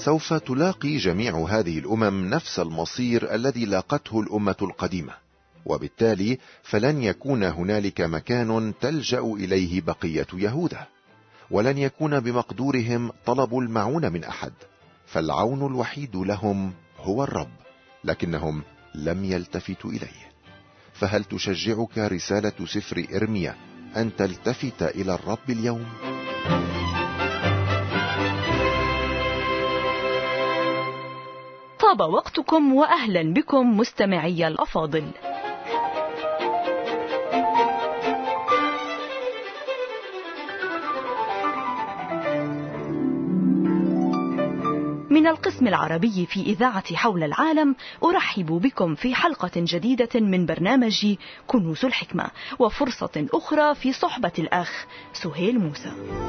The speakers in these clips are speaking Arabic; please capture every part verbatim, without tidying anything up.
سوف تلاقي جميع هذه الأمم نفس المصير الذي لاقته الأمة القديمة، وبالتالي فلن يكون هنالك مكان تلجأ إليه بقية يهوذا، ولن يكون بمقدورهم طلب المعونة من أحد، فالعون الوحيد لهم هو الرب، لكنهم لم يلتفتوا إليه. فهل تشجعك رسالة سفر إرميا أن تلتفت إلى الرب اليوم؟ طاب وقتكم وأهلا بكم مستمعي الأفاضل. من القسم العربي في إذاعة حول العالم أرحب بكم في حلقة جديدة من برنامج كنوز الحكمة، وفرصة أخرى في صحبة الأخ سهيل موسى.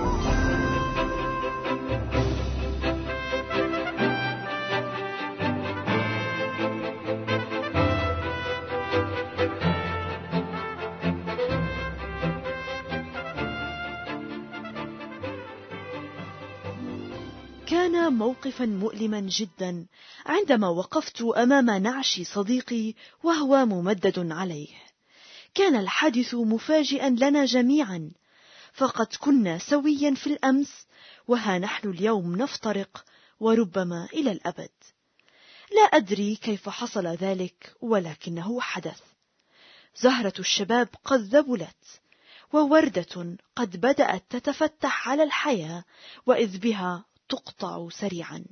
كان موقفا مؤلما جدا عندما وقفت أمام نعش صديقي وهو ممدد عليه. كان الحادث مفاجئا لنا جميعا، فقد كنا سويا في الأمس، وها نحن اليوم نفترق، وربما إلى الأبد. لا أدري كيف حصل ذلك، ولكنه حدث. زهرة الشباب قد ذبلت، ووردة قد بدأت تتفتح على الحياة، وإذ بها تقطع سريعا.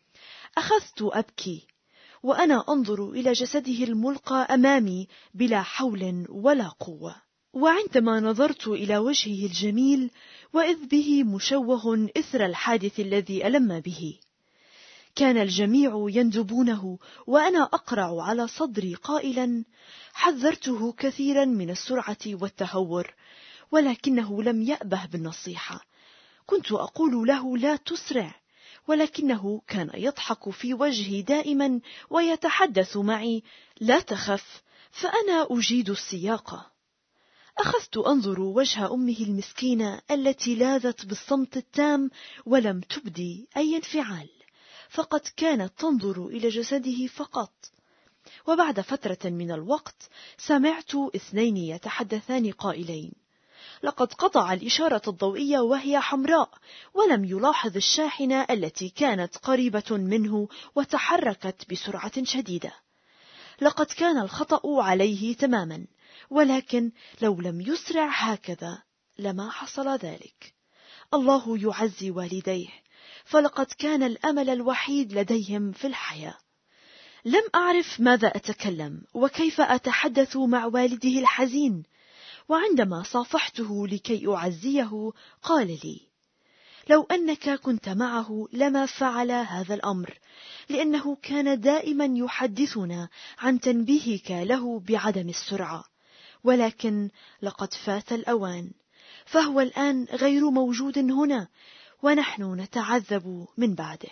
أخذت أبكي وأنا أنظر إلى جسده الملقى أمامي بلا حول ولا قوة، وعندما نظرت إلى وجهه الجميل وإذ به مشوه إثر الحادث الذي ألم به. كان الجميع يندبونه وأنا أقرع على صدري قائلا: حذرته كثيرا من السرعة والتهور، ولكنه لم يأبه بالنصيحة. كنت أقول له لا تسرع، ولكنه كان يضحك في وجهي دائما ويتحدث معي: لا تخف، فأنا أجيد السياقة. أخذت أنظر وجه أمه المسكينة التي لاذت بالصمت التام ولم تبدي أي انفعال، فقد كانت تنظر إلى جسده فقط. وبعد فترة من الوقت سمعت اثنين يتحدثان قائلين: لقد قطع الإشارة الضوئية وهي حمراء، ولم يلاحظ الشاحنة التي كانت قريبة منه وتحركت بسرعة شديدة. لقد كان الخطأ عليه تماما، ولكن لو لم يسرع هكذا لما حصل ذلك. الله يعزي والديه، فلقد كان الأمل الوحيد لديهم في الحياة. لم أعرف ماذا أتكلم وكيف أتحدث مع والده الحزين، وعندما صافحته لكي أعزيه قال لي: لو أنك كنت معه لما فعل هذا الأمر، لأنه كان دائما يحدثنا عن تنبيهك له بعدم السرعة، ولكن لقد فات الأوان، فهو الآن غير موجود هنا، ونحن نتعذب من بعده.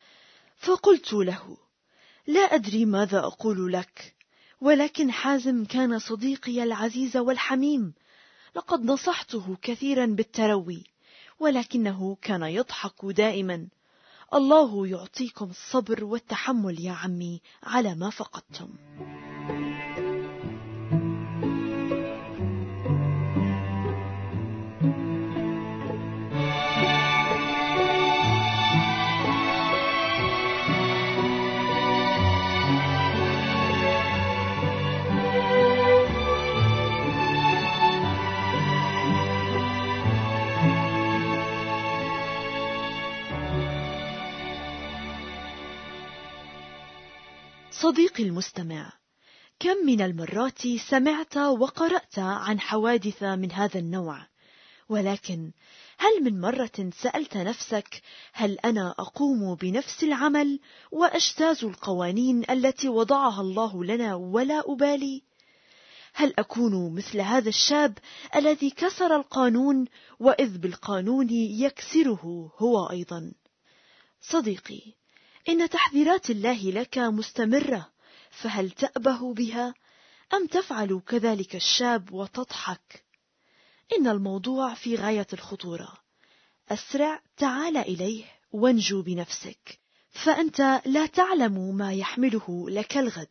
فقلت له: لا أدري ماذا أقول لك، ولكن حازم كان صديقي العزيز والحميم. لقد نصحته كثيرا بالتروي، ولكنه كان يضحك دائما. الله يعطيكم الصبر والتحمل يا عمي على ما فقدتم. صديقي المستمع، كم من المرات سمعت وقرأت عن حوادث من هذا النوع، ولكن هل من مرة سألت نفسك: هل أنا أقوم بنفس العمل وأجتاز القوانين التي وضعها الله لنا ولا أبالي؟ هل أكون مثل هذا الشاب الذي كسر القانون وإذ بالقانون يكسره هو أيضا؟ صديقي، إن تحذيرات الله لك مستمرة، فهل تأبه بها أم تفعل كذلك الشاب وتضحك؟ إن الموضوع في غاية الخطورة. أسرع، تعال إليه وانجو بنفسك، فأنت لا تعلم ما يحمله لك الغد.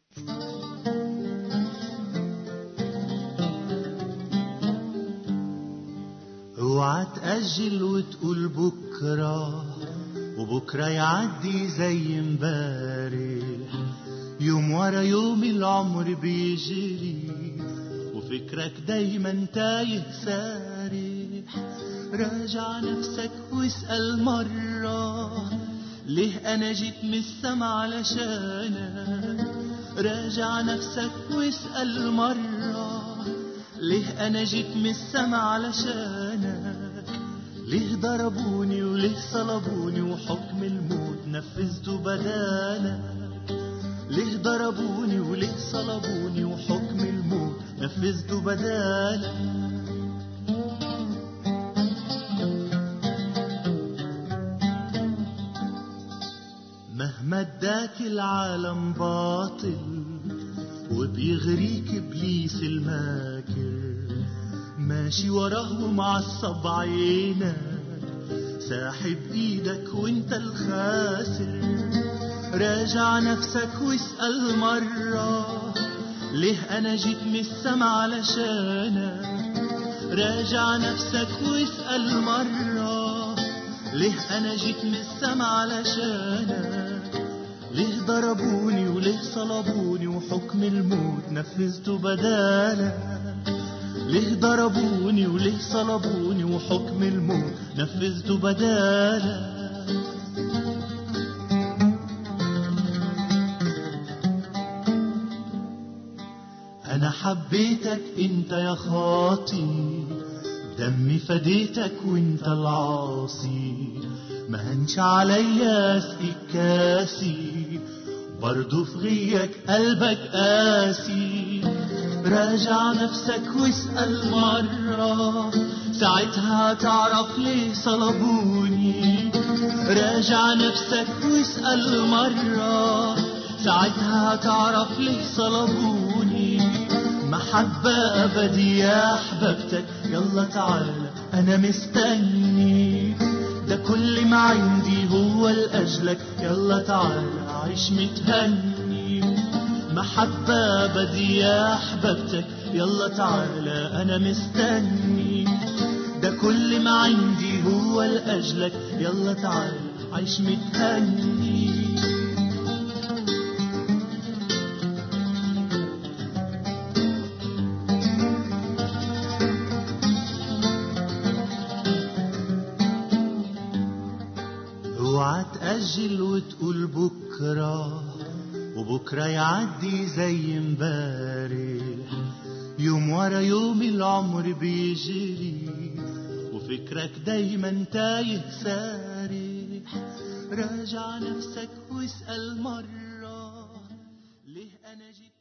اوعى تأجل وتقول بكرة، وبكرة يعدي زي امبارح. يوم ورا يوم العمر بيجري، وفكرك دايما تايه سارح. راجع نفسك واسأل مرة، ليه أنا جيت من السما علشانك؟ راجع نفسك واسأل مرة، ليه أنا جيت من السما علشانك؟ ليه ضربوني وليه صلبوني وحكم الموت نفذته بدالك؟ ليه ضربوني وليه صلبوني وحكم الموت نفذته بدالك؟ مهما اداك العالم باطل وبيغريك ابليس الماكر، ماشي وراه ومعصب عينك، ساحب ايدك وانت الخاسر. راجع نفسك واسأل مرة، ليه انا جيت من السما علشانك؟ راجع نفسك واسأل مرة، ليه انا جيت من السما علشانك؟ ليه ضربوني وليه صلبوني وحكم الموت نفذته بدالك؟ ليه ضربوني وليه صلبوني وحكم الموت نفذته بدالك؟ أنا حبيتك أنت يا خاطي، دمي فديتك وانت العاصي. ما هنش عليا اسقيك كاسي، برضو في غيك قلبك قاسي. راجع نفسك واسأل مرة، ساعتها تعرف ليه صلبوني. راجع نفسك واسأل مرة، ساعتها تعرف ليه صلبوني. محبة أبدية أحببتك، يلا تعالى أنا مستني. ده كل ما عندي هو لأجلك، يلا تعالى عيش متهني. محبة أبدية أحببتك، يلا تعالى أنا مستني. ده كل ما عندي هو لأجلك، يلا تعالى عيش متهني. اوعى تأجل وتقول بكرة، وبكرة يعدي زي امبارح. يوم ورا يوم العمر بيجري، وفكرك دايما تايه سارح. راجع نفسك واسأل مرة، ليه أنا جيت